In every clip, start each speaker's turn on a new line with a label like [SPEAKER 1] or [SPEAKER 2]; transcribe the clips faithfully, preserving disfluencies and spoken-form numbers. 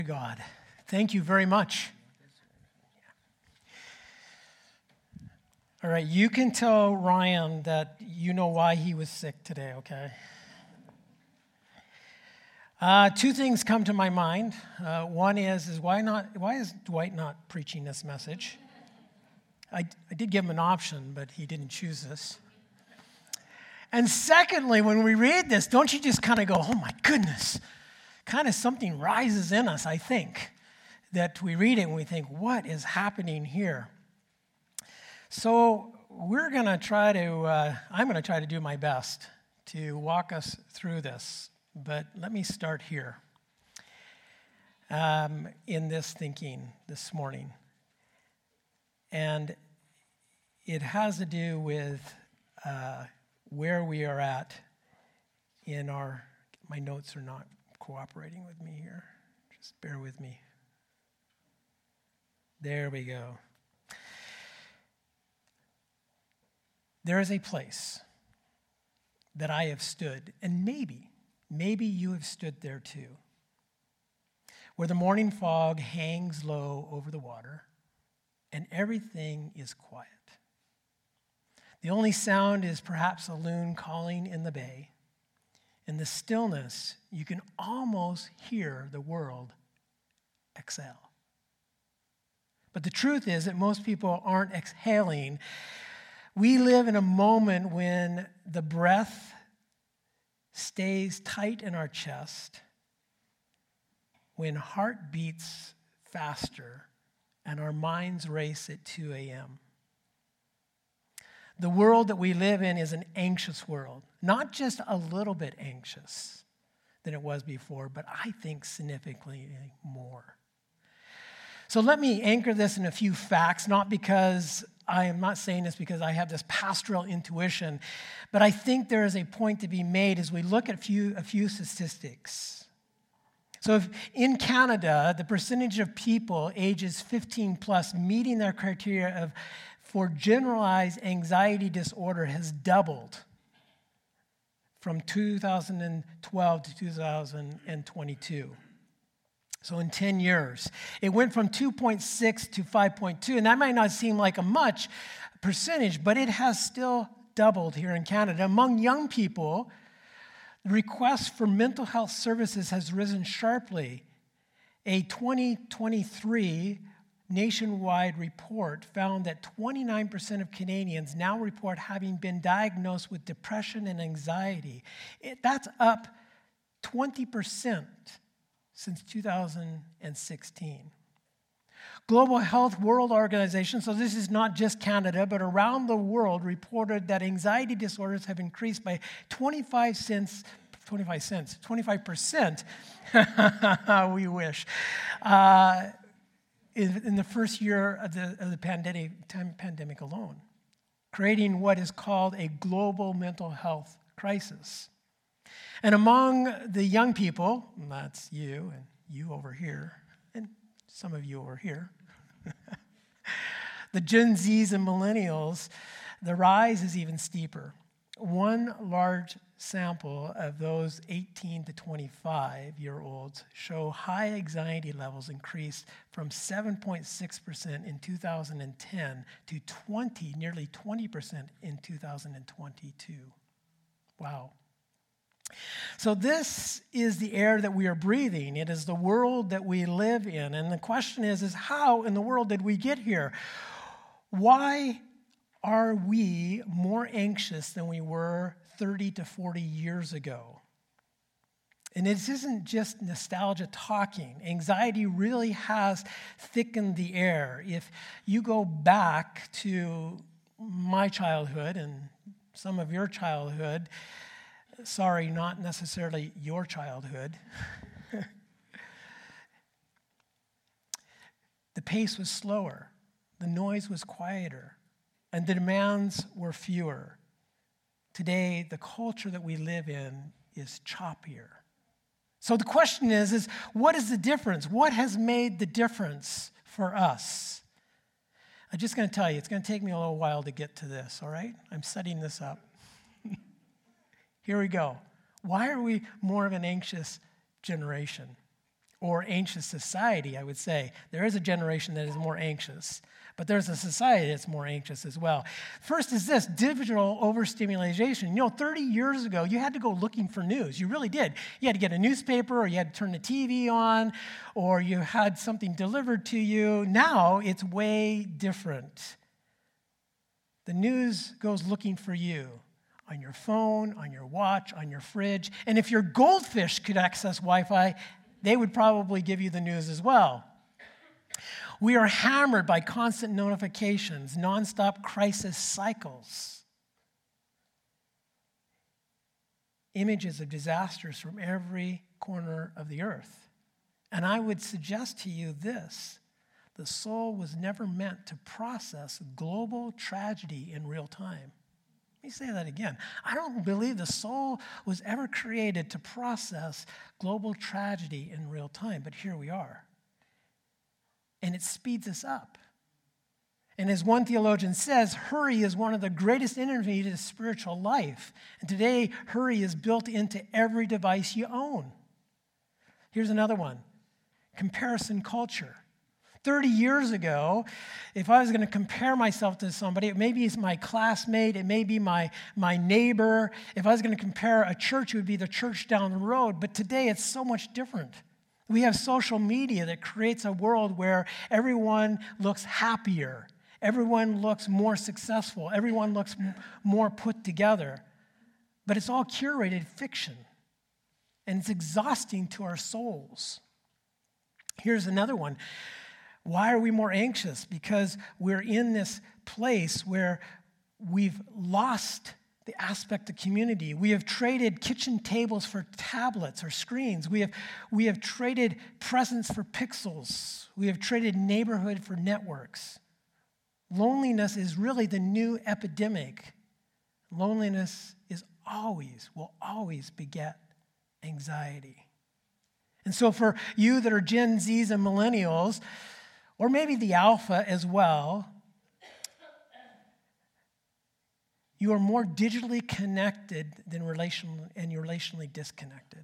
[SPEAKER 1] God, thank you very much. All right, you can tell Ryan that you know why he was sick today, okay? Uh, two things come to my mind. Uh, one is, is why not? Why is Dwight not preaching this message? I, I did give him an option, but he didn't choose this. And secondly, when we read this, don't you just kind of go, oh my goodness, kind of something rises in us, I think, that we read it and we think, what is happening here? So we're going to try to, uh, I'm going to try to do my best to walk us through this. But let me start here um, in this thinking this morning. And it has to do with uh, where we are at in our, my notes are not cooperating with me here. Just bear with me. There we go. There is a place that I have stood, and maybe, maybe you have stood there too, where the morning fog hangs low over the water and everything is quiet. The only sound is perhaps a loon calling in the bay. In the stillness, you can almost hear the world exhale. But the truth is that most people aren't exhaling. We live in a moment when the breath stays tight in our chest, when heart beats faster, and our minds race at two a.m. The world that we live in is an anxious world, not just a little bit anxious than it was before, but I think significantly more. So let me anchor this in a few facts, not because I am not saying this because I have this pastoral intuition, but I think there is a point to be made as we look at a few, a few statistics. So if in Canada, the percentage of people ages fifteen plus meeting their criteria of for generalized anxiety disorder has doubled from two thousand twelve to two thousand twenty-two. So in ten years, it went from two point six to five point two, and that might not seem like a much percentage, but it has still doubled here in Canada. Among young people, the request for mental health services has risen sharply. A twenty twenty-three nationwide report found that twenty-nine percent of Canadians now report having been diagnosed with depression and anxiety. It, that's up twenty percent since two thousand sixteen. Global Health World Organization, so this is not just Canada, but around the world, reported that anxiety disorders have increased by twenty-five cents, twenty-five cents, twenty-five percent, we wish, uh, in, in the first year of the, of the pandemic, pandemic alone, creating what is called a global mental health crisis. And among the young people, and that's you and you over here, and some of you over here, the Gen Zs and millennials, the rise is even steeper. One large sample of those eighteen to twenty-five-year-olds show high anxiety levels increased from seven point six percent in two thousand ten to twenty, nearly twenty percent in two thousand twenty-two. Wow. So this is the air that we are breathing. It is the world that we live in. And the question is, is how in the world did we get here? Why are we more anxious than we were thirty to forty years ago? And it isn't just nostalgia talking. Anxiety really has thickened the air. If you go back to my childhood and some of your childhood, sorry, not necessarily your childhood. The pace was slower, the noise was quieter, and the demands were fewer. Today, the culture that we live in is choppier. So the question is, is what is the difference? What has made the difference for us? I'm just going to tell you, it's going to take me a little while to get to this, all right? I'm setting this up. Here we go. Why are we more of an anxious generation? or anxious society, I would say. There is a generation that is more anxious, but there's a society that's more anxious as well. First is this, digital overstimulation. You know, thirty years ago, you had to go looking for news. You really did. You had to get a newspaper, or you had to turn the T V on, or you had something delivered to you. Now, it's way different. The news goes looking for you on your phone, on your watch, on your fridge. And if your goldfish could access Wi-Fi, they would probably give you the news as well. We are hammered by constant notifications, nonstop crisis cycles, images of disasters from every corner of the earth. And I would suggest to you this: the soul was never meant to process global tragedy in real time. Let me say that again. I don't believe the soul was ever created to process global tragedy in real time, but here we are. And it speeds us up. And as one theologian says, hurry is one of the greatest enemies to spiritual life. And today, hurry is built into every device you own. Here's another one: comparison culture. thirty years ago, if I was going to compare myself to somebody, it maybe it's my classmate, it may be my, my neighbor. If I was going to compare a church, it would be the church down the road. But today, it's so much different. We have social media that creates a world where everyone looks happier, everyone looks more successful, everyone looks m- more put together. But it's all curated fiction, and it's exhausting to our souls. Here's another one. Why are we more anxious? Because we're in this place where we've lost the aspect of community. We have traded kitchen tables for tablets or screens. We have, we have traded presents for pixels. We have traded neighborhood for networks. Loneliness is really the new epidemic. Loneliness is always, will always beget anxiety. And so for you that are Gen Zs and millennials, or maybe the alpha as well, you are more digitally connected than relational, and you're relationally disconnected.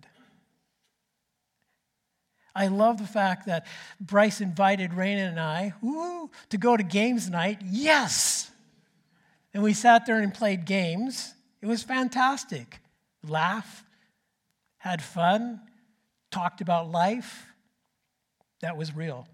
[SPEAKER 1] I love the fact that Bryce invited Raina and I woo, to go to games night. Yes! And we sat there and played games. It was fantastic. Laughed, had fun, talked about life. That was real.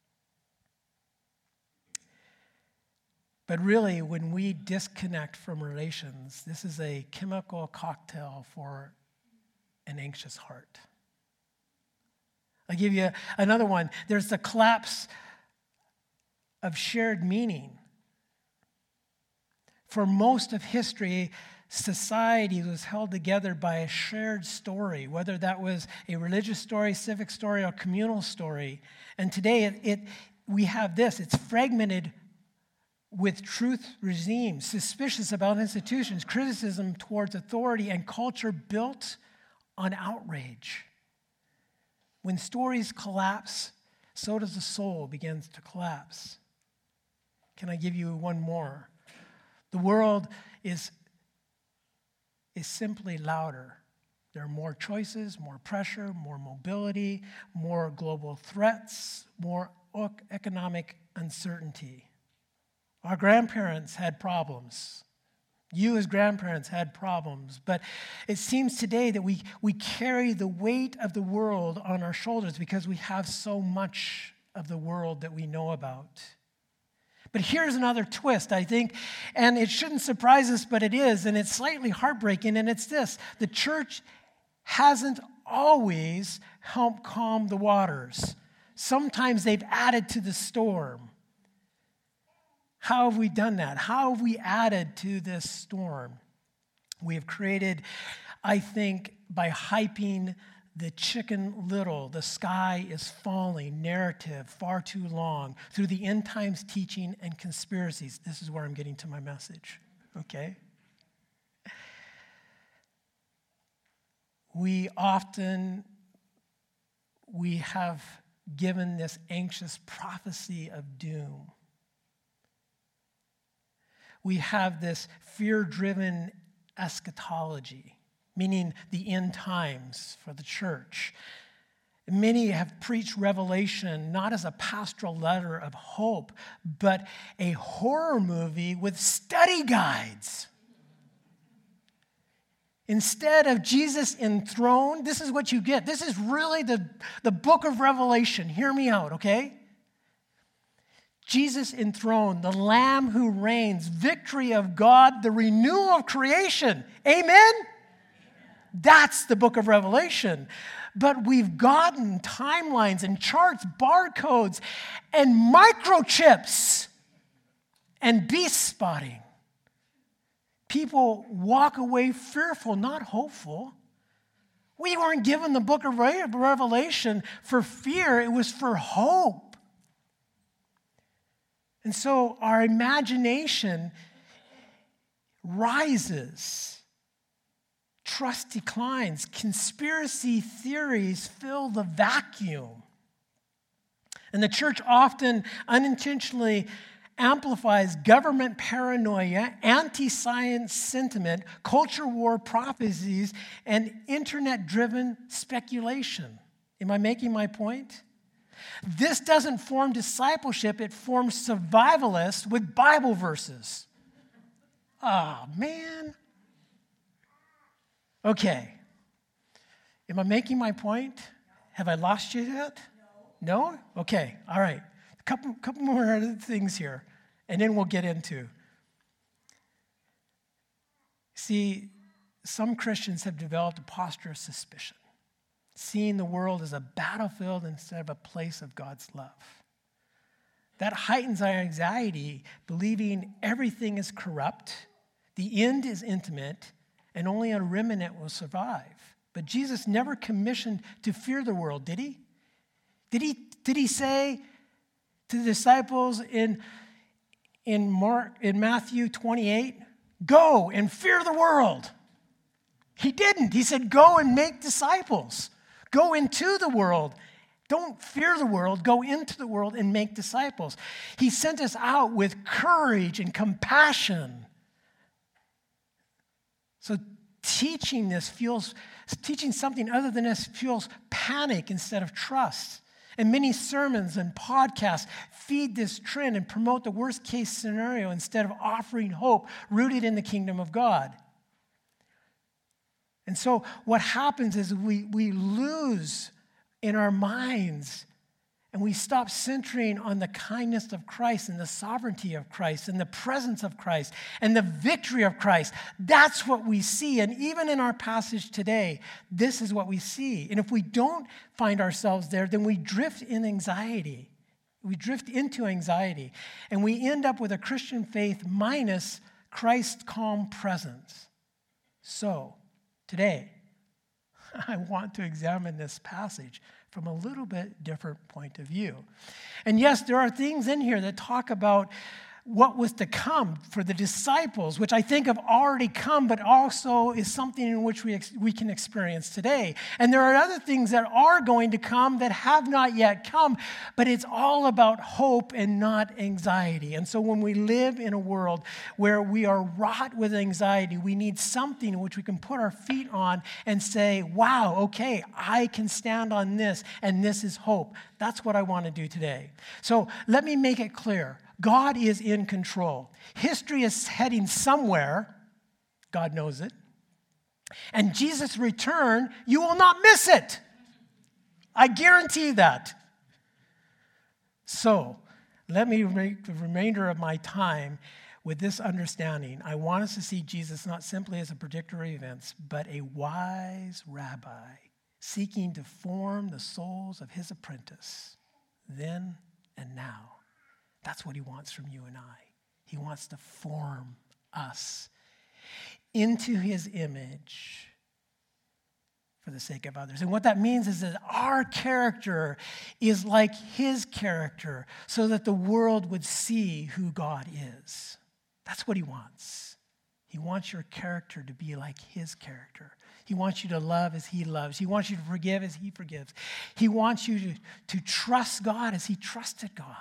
[SPEAKER 1] But really, when we disconnect from relations, this is a chemical cocktail for an anxious heart. I'll give you another one. There's the collapse of shared meaning. For most of history, society was held together by a shared story, whether that was a religious story, civic story, or communal story. And today, it, it we have this. It's fragmented with truth regimes, suspicious about institutions, criticism towards authority, and culture built on outrage. When stories collapse, so does the soul begins to collapse. Can I give you one more? The world is, is simply louder. There are more choices, more pressure, more mobility, more global threats, more economic uncertainty. Our grandparents had problems. You as grandparents had problems. But it seems today that we, we carry the weight of the world on our shoulders because we have so much of the world that we know about. But here's another twist, I think, and it shouldn't surprise us, but it is, and it's slightly heartbreaking, and it's this. The church hasn't always helped calm the waters. Sometimes they've added to the storm. How have we done that? How have we added to this storm? We have created, I think, by hyping the Chicken Little, the sky is falling narrative far too long through the end times teaching and conspiracies. This is where I'm getting to my message, okay? We often, we have given this anxious prophecy of doom. We have this fear-driven eschatology, meaning the end times for the church. Many have preached Revelation not as a pastoral letter of hope, but a horror movie with study guides. Instead of Jesus enthroned, this is what you get. This is really the, the book of Revelation. Hear me out, okay? Jesus enthroned, the Lamb who reigns, victory of God, the renewal of creation. Amen? That's the book of Revelation. But we've gotten timelines and charts, barcodes, and microchips and beast spotting. People walk away fearful, not hopeful. We weren't given the book of Revelation for fear, it was for hope. And so our imagination rises. Trust declines. Conspiracy theories fill the vacuum. And the church often unintentionally amplifies government paranoia, anti-science sentiment, culture war prophecies, and internet-driven speculation. Am I making my point? This doesn't form discipleship, it forms survivalists with Bible verses. Oh, man. Okay. Am I making my point? Have I lost you yet? No. No? Okay. All right. A couple, couple more other things here, and then we'll get into. See, some Christians have developed a posture of suspicion, seeing the world as a battlefield instead of a place of God's love. That heightens our anxiety, believing everything is corrupt, the end is intimate, and only a remnant will survive. But Jesus never commissioned to fear the world, did he? Did he, did he say to the disciples in, in, Mark, in Matthew twenty-eight, go and fear the world? He didn't. He said, go and make disciples. Go into the world. Don't fear the world. Go into the world and make disciples. He sent us out with courage and compassion. So teaching this fuels, teaching something other than this fuels panic instead of trust. And many sermons and podcasts feed this trend and promote the worst case scenario instead of offering hope rooted in the kingdom of God. And so what happens is we, we lose in our minds and we stop centering on the kindness of Christ and the sovereignty of Christ and the presence of Christ and the victory of Christ. That's what we see. And even in our passage today, this is what we see. And if we don't find ourselves there, then we drift in anxiety. We drift into anxiety. And we end up with a Christian faith minus Christ's calm presence. So, today, I want to examine this passage from a little bit different point of view. And yes, there are things in here that talk about what was to come for the disciples, which I think have already come, but also is something in which we, ex- we can experience today. And there are other things that are going to come that have not yet come, but it's all about hope and not anxiety. And so when we live in a world where we are wrought with anxiety, we need something in which we can put our feet on and say, wow, okay, I can stand on this, and this is hope. That's what I want to do today. So let me make it clear. God is in control. History is heading somewhere. God knows it. And Jesus' return, you will not miss it. I guarantee that. So, let me make the remainder of my time with this understanding. I want us to see Jesus not simply as a predictor of events, but a wise rabbi seeking to form the souls of his apprentice, then and now. That's what he wants from you and I. He wants to form us into his image for the sake of others. And what that means is that our character is like his character so that the world would see who God is. That's what he wants. He wants your character to be like his character. He wants you to love as he loves. He wants you to forgive as he forgives. He wants you to, to trust God as he trusted God.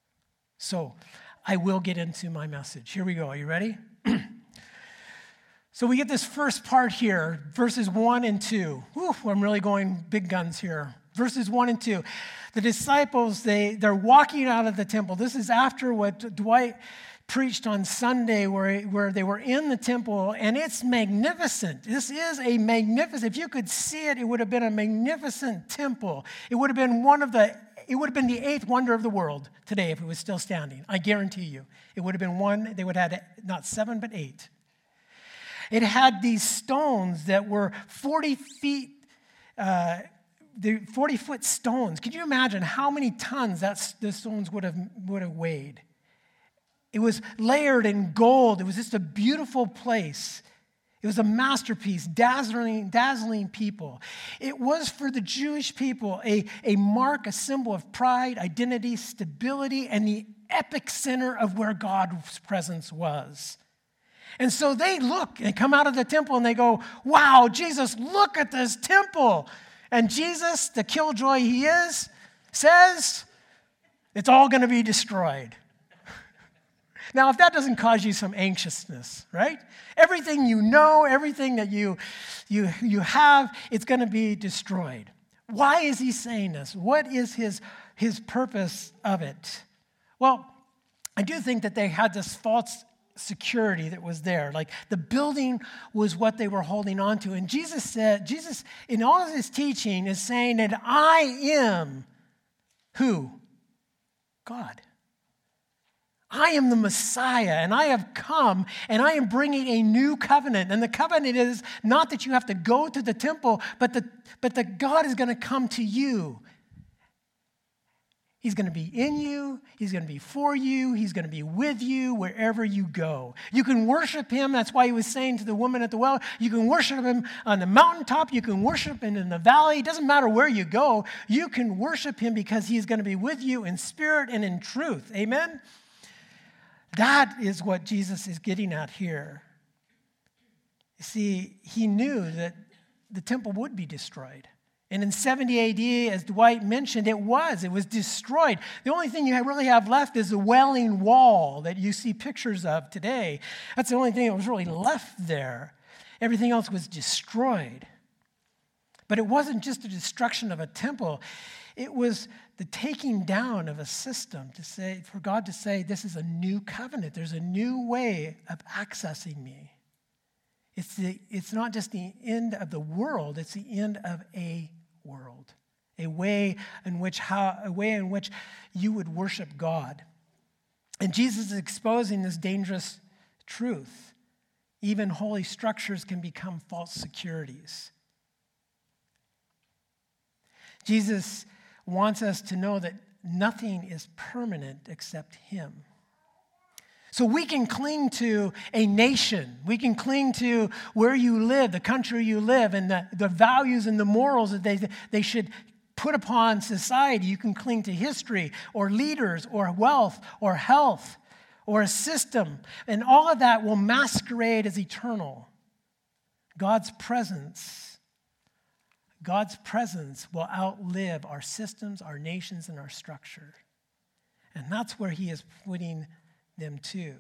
[SPEAKER 1] So, I will get into my message. Here we go. Are you ready? So we get this first part here, verses one and two. Whew, I'm really going big guns here. Verses one and two. The disciples, they, they're walking out of the temple. This is after what Dwight preached on Sunday where, where they were in the temple, and it's magnificent. This is a magnificent, if you could see it, it would have been a magnificent temple. It would have been one of the, it would have been the eighth wonder of the world today if it was still standing. I guarantee you. It would have been one, they would have had not seven, but eight. It had these stones that were forty feet, uh, the forty-foot stones. Could you imagine how many tons that the stones would have, would have weighed? It was layered in gold. It was just a beautiful place. It was a masterpiece, dazzling, dazzling people. It was for the Jewish people a, a mark, a symbol of pride, identity, stability, and the epic center of where God's presence was. And so they look and come out of the temple and they go, wow, Jesus, look at this temple. And Jesus, the killjoy he is, says, it's all going to be destroyed. Now, if that doesn't cause you some anxiousness, right? Everything you know, everything that you, you, you have, it's going to be destroyed. Why is he saying this? What is his, his purpose of it? Well, I do think that they had this false security that was there. Like the building was what they were holding on to. And Jesus said, Jesus, in all of his teaching, is saying that I am who? God. I am the Messiah, and I have come, and I am bringing a new covenant. And the covenant is not that you have to go to the temple, but that, but that God is going to come to you. He's going to be in you. He's going to be for you. He's going to be with you wherever you go. You can worship him. That's why he was saying to the woman at the well, you can worship him on the mountaintop. You can worship him in the valley. It doesn't matter where you go. You can worship him because he's going to be with you in spirit and in truth. Amen? That is what Jesus is getting at here. You see, he knew that the temple would be destroyed. And in seventy A D, as Dwight mentioned, it was. It was destroyed. The only thing you really have left is the Wailing Wall that you see pictures of today. That's the only thing that was really left there. Everything else was destroyed. But it wasn't just the destruction of a temple. It was the taking down of a system to say, for God to say, this is a new covenant. There's a new way of accessing me. It's, the, it's not just the end of the world, it's the end of a world. A way in which how a way in which you would worship God. And Jesus is exposing this dangerous truth. Even holy structures can become false securities. Jesus wants us to know that nothing is permanent except him. So we can cling to a nation. We can cling to where you live, the country you live, and the, the values and the morals that they, they should put upon society. You can cling to history or leaders or wealth or health or a system. And all of that will masquerade as eternal. God's presence God's presence will outlive our systems, our nations, and our structure. And that's where he is putting them to.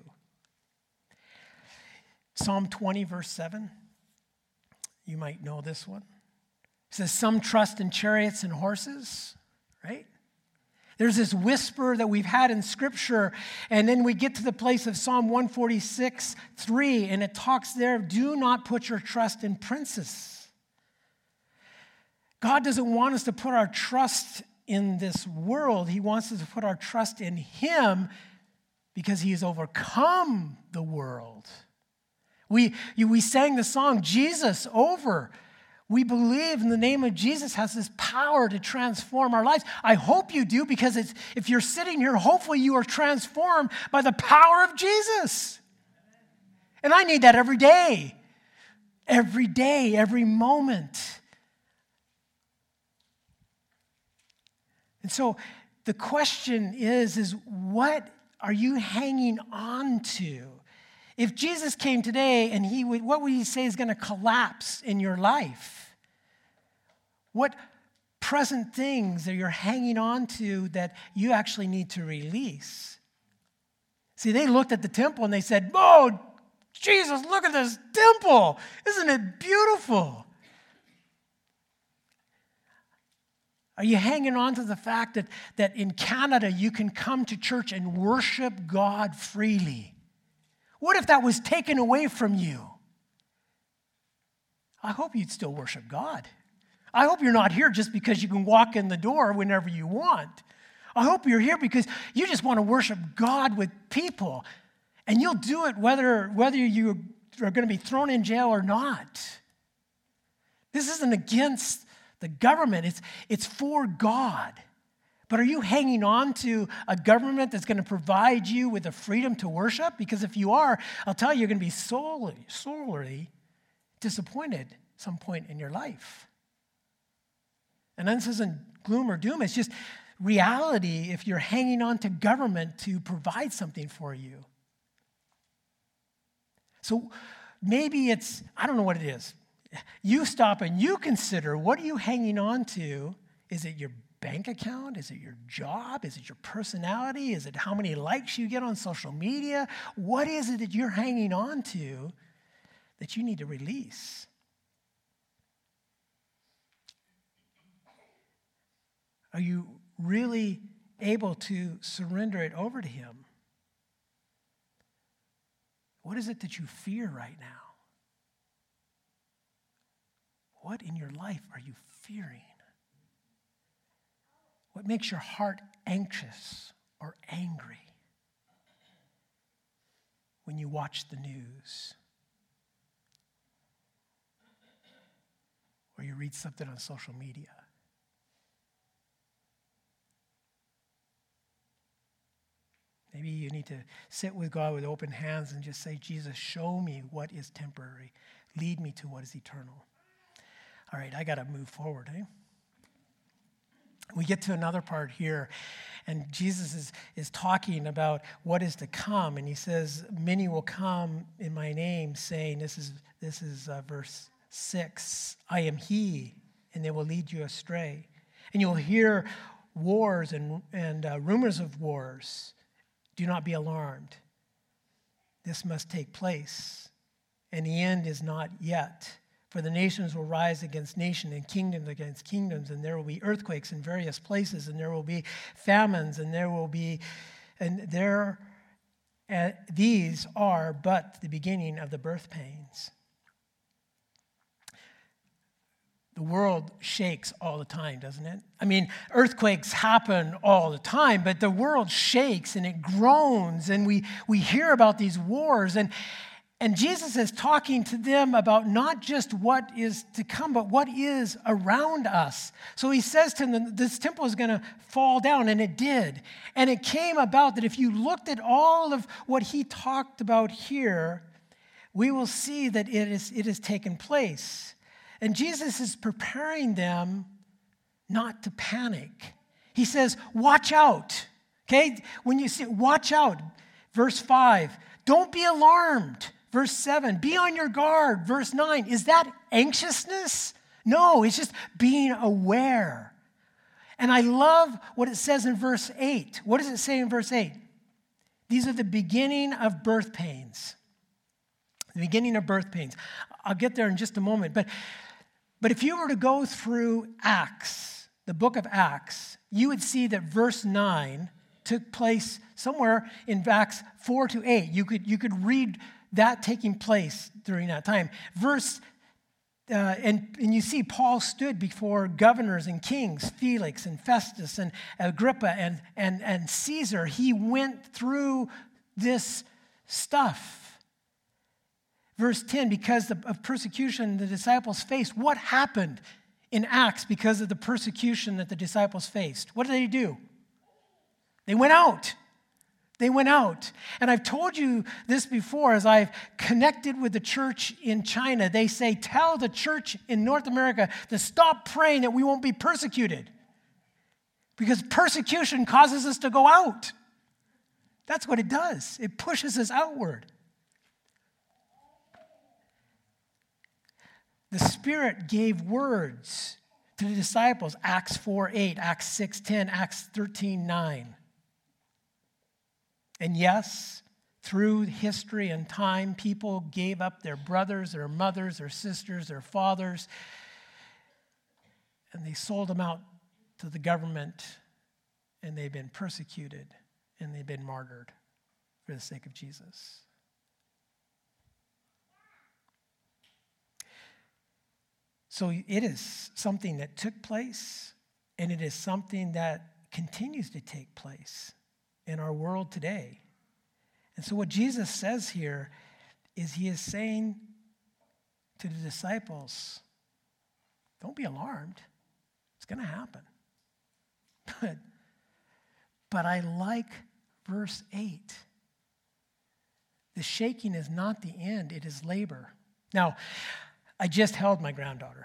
[SPEAKER 1] Psalm twenty, verse seven. You might know this one. It says, some trust in chariots and horses, right? There's this whisper that we've had in Scripture, and then we get to the place of Psalm one forty-six, three, and it talks there, do not put your trust in princes. God doesn't want us to put our trust in this world. He wants us to put our trust in him because he has overcome the world. We, we sang the song, Jesus over. We believe in the name of Jesus has this power to transform our lives. I hope you do, because it's, if you're sitting here, hopefully you are transformed by the power of Jesus. And I need that every day. Every day, every moment. And so the question is, is what are you hanging on to? If Jesus came today and he would, what would he say is going to collapse in your life? What present things that you're hanging on to that you actually need to release? See, they looked at the temple and they said, oh, Jesus, look at this temple. Isn't it beautiful? Are you hanging on to the fact that, that in Canada you can come to church and worship God freely? What if that was taken away from you? I hope you'd still worship God. I hope you're not here just because you can walk in the door whenever you want. I hope you're here because you just want to worship God with people. And you'll do it whether, whether you are going to be thrown in jail or not. This isn't against the government. It's, it's for God. But are you hanging on to a government that's going to provide you with the freedom to worship? Because if you are, I'll tell you, you're going to be sorely, sorely disappointed at some point in your life. And this isn't gloom or doom. It's just reality if you're hanging on to government to provide something for you. So maybe it's, I don't know what it is. You stop and you consider, what are you hanging on to? Is it your bank account? Is it your job? Is it your personality? Is it how many likes you get on social media? What is it that you're hanging on to that you need to release? Are you really able to surrender it over to Him? What is it that you fear right now? What in your life are you fearing? What makes your heart anxious or angry when you watch the news? Or you read something on social media? Maybe you need to sit with God with open hands and just say, Jesus, show me what is temporary. Lead me to what is eternal. All right, I got to move forward, eh? We get to another part here, and Jesus is, is talking about what is to come, and he says, many will come in my name, saying, this is, this is uh, verse six, I am he, and they will lead you astray. And you'll hear wars and, and uh, rumors of wars. Do not be alarmed. This must take place, and the end is not yet. For the nations will rise against nation and kingdoms against kingdoms, and there will be earthquakes in various places, and there will be famines, and there will be, and there, uh, these are but the beginning of the birth pains. The world shakes all the time, doesn't it? I mean, earthquakes happen all the time, but the world shakes and it groans, and we, we hear about these wars, and And Jesus is talking to them about not just what is to come, but what is around us. So he says to them, this temple is going to fall down, and it did. And it came about that if you looked at all of what he talked about here, we will see that it is it has taken place. And Jesus is preparing them not to panic. He says, watch out. Okay? When you see, watch out. Verse five, don't be alarmed. Verse seven, be on your guard. Verse nine, is that anxiousness? No, it's just being aware. And I love what it says in verse eight. What does it say in verse eight? These are the beginning of birth pains. The beginning of birth pains. I'll get there in just a moment. But, but if you were to go through Acts, the book of Acts, you would see that verse nine took place somewhere in Acts four to eight. You could, you could read that taking place during that time. Verse, uh, and, and you see Paul stood before governors and kings, Felix and Festus and Agrippa and, and, and Caesar. He went through this stuff. Verse ten, because of persecution the disciples faced. What happened in Acts because of the persecution that the disciples faced? What did they do? They went out. They went out. And I've told you this before as I've connected with the church in China. They say, tell the church in North America to stop praying that we won't be persecuted. Because persecution causes us to go out. That's what it does. It pushes us outward. The Spirit gave words to the disciples, Acts four eight, Acts six ten, Acts thirteen nine. And yes, through history and time, people gave up their brothers, their mothers, their sisters, their fathers, and they sold them out to the government, and they've been persecuted, and they've been martyred for the sake of Jesus. So it is something that took place, and it is something that continues to take place in our world today. And so what Jesus says here is he is saying to the disciples, don't be alarmed. It's going to happen. But, but I like verse eight. The shaking is not the end, it is labor. Now, I just held my granddaughter.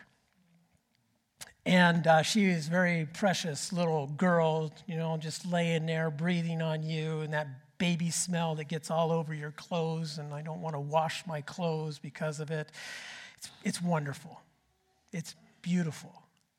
[SPEAKER 1] And uh, she is a very precious little girl, you know, just laying there, breathing on you, and that baby smell that gets all over your clothes, and I don't want to wash my clothes because of it. It's, it's wonderful. It's beautiful.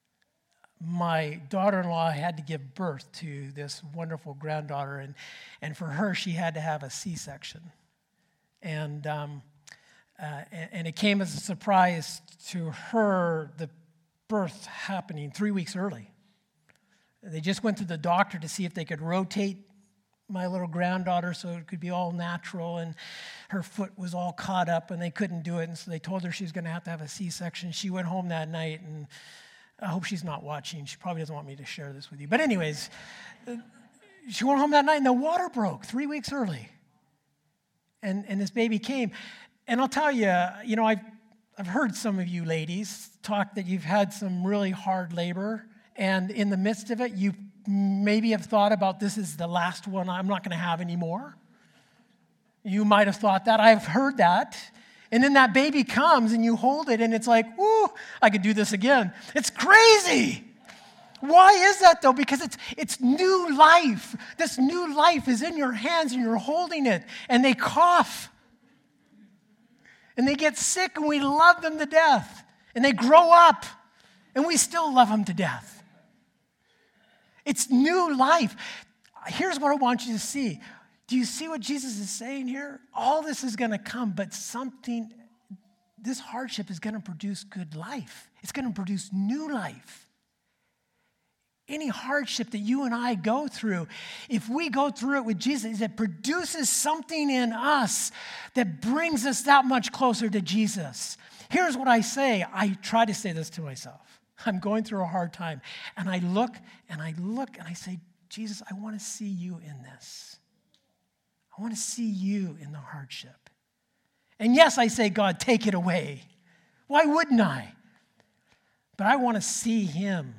[SPEAKER 1] My daughter-in-law had to give birth to this wonderful granddaughter, and, and for her, she had to have a C-section. And... Um, Uh, and, and it came as a surprise to her, the birth happening three weeks early. They just went to the doctor to see if they could rotate my little granddaughter so it could be all natural, and her foot was all caught up, and they couldn't do it, and so they told her she was going to have to have a C-section. She went home that night, and I hope she's not watching. She probably doesn't want me to share this with you. But anyways, she went home that night, and the water broke three weeks early. And, and this baby came. And I'll tell you, you know, I've, I've heard some of you ladies talk that you've had some really hard labor, and in the midst of it, you maybe have thought about, this is the last one I'm not going to have anymore. You might have thought that. I've heard that. And then that baby comes, and you hold it, and it's like, whoo, I could do this again. It's crazy. Why is that, though? Because it's it's new life. This new life is in your hands, and you're holding it, and they cough. And they get sick, and we love them to death. And they grow up, and we still love them to death. It's new life. Here's what I want you to see. Do you see what Jesus is saying here? All this is going to come, but something, this hardship is going to produce good life. It's going to produce new life. Any hardship that you and I go through, if we go through it with Jesus, it produces something in us that brings us that much closer to Jesus. Here's what I say. I try to say this to myself. I'm going through a hard time, and I look, and I look, and I say, Jesus, I want to see you in this. I want to see you in the hardship. And yes, I say, God, take it away. Why wouldn't I? But I want to see him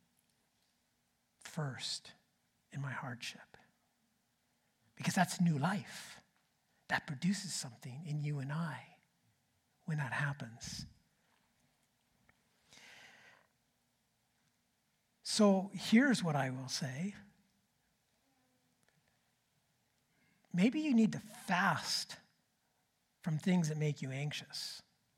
[SPEAKER 1] first in my hardship, because that's new life. That produces something in you and I when that happens. So here's what I will say. Maybe you need to fast from things that make you anxious.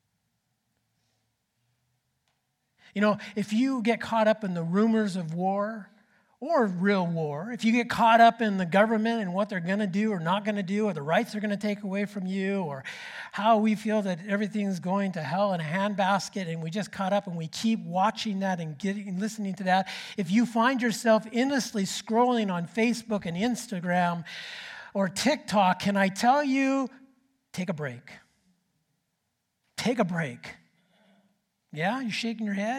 [SPEAKER 1] You know, if you get caught up in the rumors of war, or real war, if you get caught up in the government and what they're going to do or not going to do, or the rights they're going to take away from you, or how we feel that everything's going to hell in a handbasket, and we just caught up and we keep watching that and getting, listening to that, if you find yourself endlessly scrolling on Facebook and Instagram or TikTok, can I tell you, take a break. Take a break. Yeah, you're shaking your head?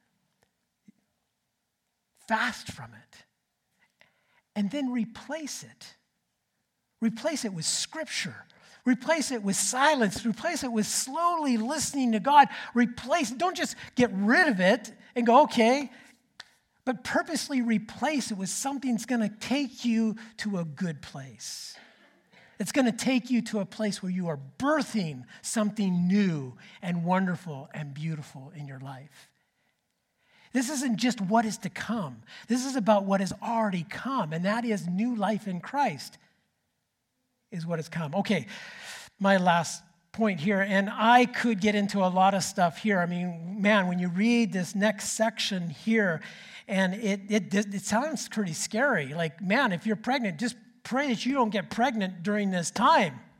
[SPEAKER 1] Fast from it. And then replace it. Replace it with Scripture. Replace it with silence. Replace it with slowly listening to God. Replace it. Don't just get rid of it and go, okay, but purposely replace it with something that's going to take you to a good place. It's going to take you to a place where you are birthing something new and wonderful and beautiful in your life. This isn't just what is to come. This is about what has already come, and that is new life in Christ is what has come. Okay, my last point here, and I could get into a lot of stuff here. I mean, man, when you read this next section here, and it it, it sounds pretty scary. Like, man, if you're pregnant, just pray that you don't get pregnant during this time.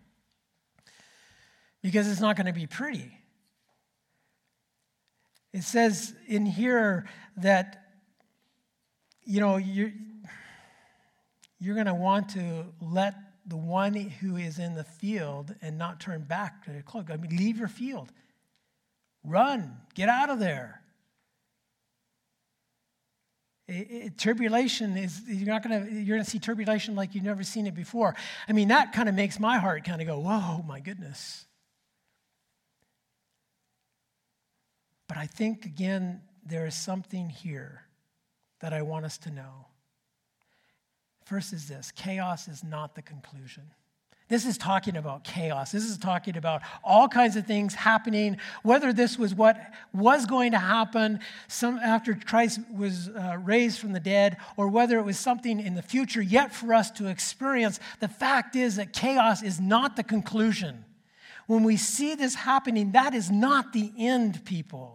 [SPEAKER 1] because it's not going to be pretty. It says in here that, you know, you're, you're going to want to let the one who is in the field and not turn back to the cloak. I mean, leave your field. Run. Get out of there. It, it, tribulation is, you're not going to, you're going to see tribulation like you've never seen it before. I mean, that kind of makes my heart kind of go, whoa, my goodness. But I think, again, there is something here that I want us to know. First is this: chaos is not the conclusion. This is talking about chaos. This is talking about all kinds of things happening, whether this was what was going to happen some after Christ was uh, raised from the dead, or whether it was something in the future yet for us to experience. The fact is that chaos is not the conclusion. When we see this happening, that is not the end, people.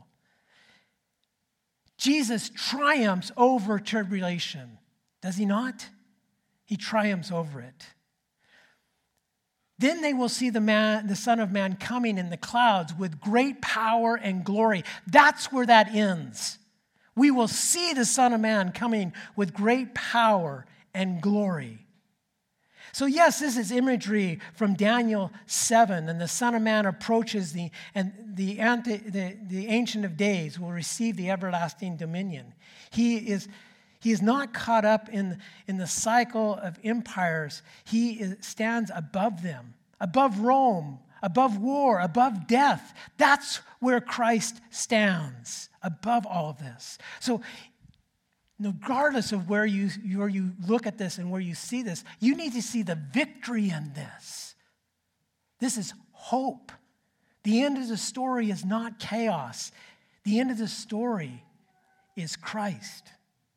[SPEAKER 1] Jesus triumphs over tribulation, does he not? He triumphs over it. Then they will see the man, the Son of Man coming in the clouds with great power and glory. That's where that ends. We will see the Son of Man coming with great power and glory. So yes, this is imagery from Daniel seven, and the Son of Man approaches the and the, anti, the, the Ancient of Days will receive the everlasting dominion. He is He is not caught up in, in the cycle of empires. He is, stands above them, above Rome, above war, above death. That's where Christ stands, above all of this. So regardless of where you, where you look at this and where you see this, you need to see the victory in this. This is hope. The end of the story is not chaos. The end of the story is Christ.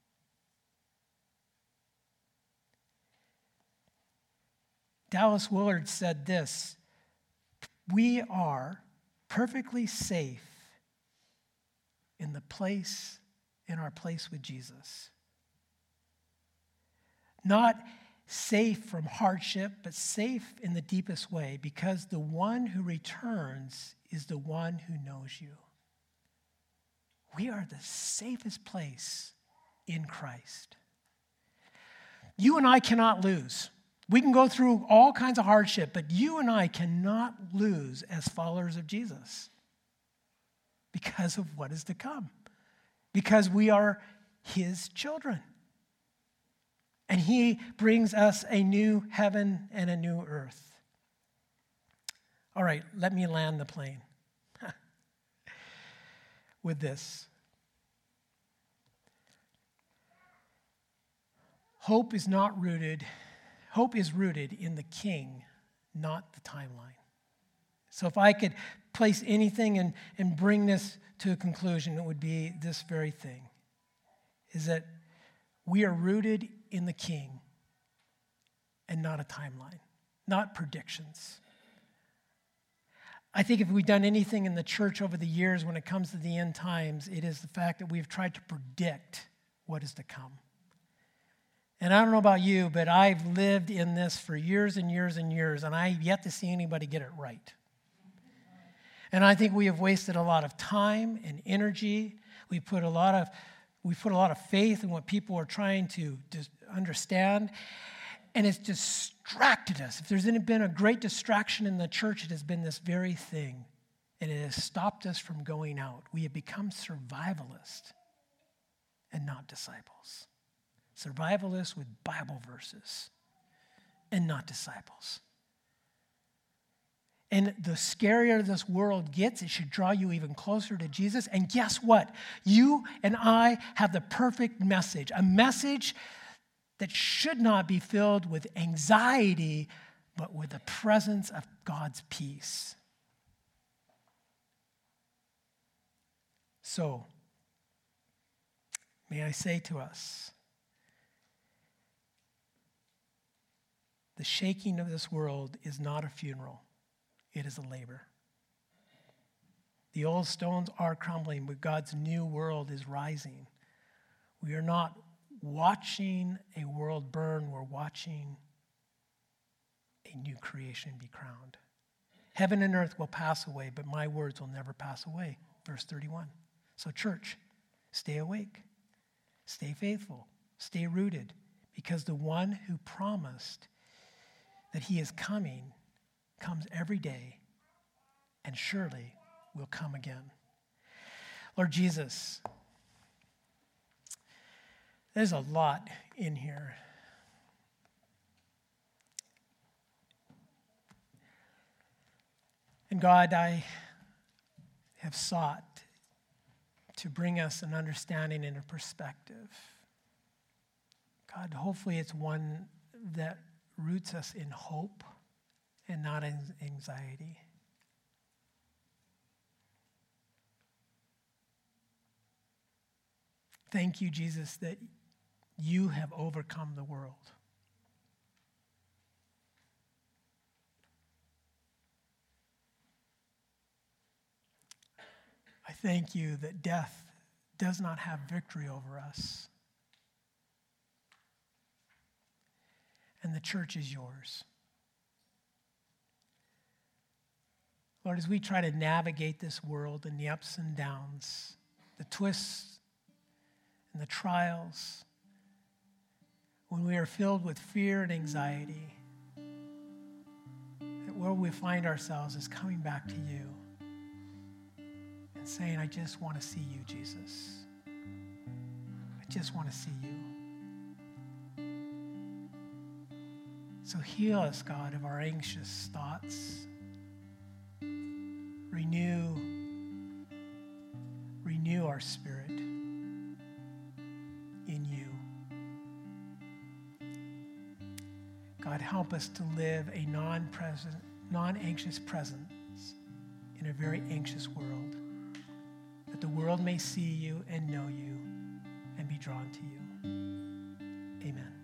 [SPEAKER 1] Dallas Willard said this: we are perfectly safe in the place, in our place with Jesus. Not safe from hardship, but safe in the deepest way, because the one who returns is the one who knows you. We are the safest place in Christ. You and I cannot lose. We can go through all kinds of hardship, but you and I cannot lose as followers of Jesus because of what is to come, because we are his children. And he brings us a new heaven and a new earth. All right, let me land the plane with this. Hope is not rooted Hope is rooted in the King, not the timeline. So if I could place anything and, and bring this to a conclusion, it would be this very thing, is that we are rooted in the King and not a timeline, not predictions. I think if we've done anything in the church over the years when it comes to the end times, it is the fact that we've tried to predict what is to come. And I don't know about you, but I've lived in this for years and years and years, and I've yet to see anybody get it right. And I think we have wasted a lot of time and energy. We put a lot of we put a lot of faith in what people are trying to, to understand, and it's distracted us. If there's been a great distraction in the church, it has been this very thing, and it has stopped us from going out. We have become survivalists and not disciples. Survivalists with Bible verses and not disciples. And the scarier this world gets, it should draw you even closer to Jesus. And guess what? You and I have the perfect message, a message that should not be filled with anxiety, but with the presence of God's peace. So, may I say to us, the shaking of this world is not a funeral. It is a labor. The old stones are crumbling, but God's new world is rising. We are not watching a world burn. We're watching a new creation be crowned. Heaven and earth will pass away, but my words will never pass away. Verse thirty-one. So church, stay awake, stay faithful, stay rooted, because the one who promised that he is coming comes every day and surely will come again. Lord Jesus, there's a lot in here. And God, I have sought to bring us an understanding and a perspective. God, hopefully it's one that roots us in hope and not in anxiety. Thank you, Jesus, that you have overcome the world. I thank you that death does not have victory over us. And the church is yours. Lord, as we try to navigate this world and the ups and downs, the twists and the trials, when we are filled with fear and anxiety, that where we find ourselves is coming back to you and saying, I just want to see you, Jesus. I just want to see you. So heal us, God, of our anxious thoughts. Renew, renew our spirit in you. God, help us to live a non-present, non-anxious presence in a very anxious world, that the world may see you and know you and be drawn to you. Amen.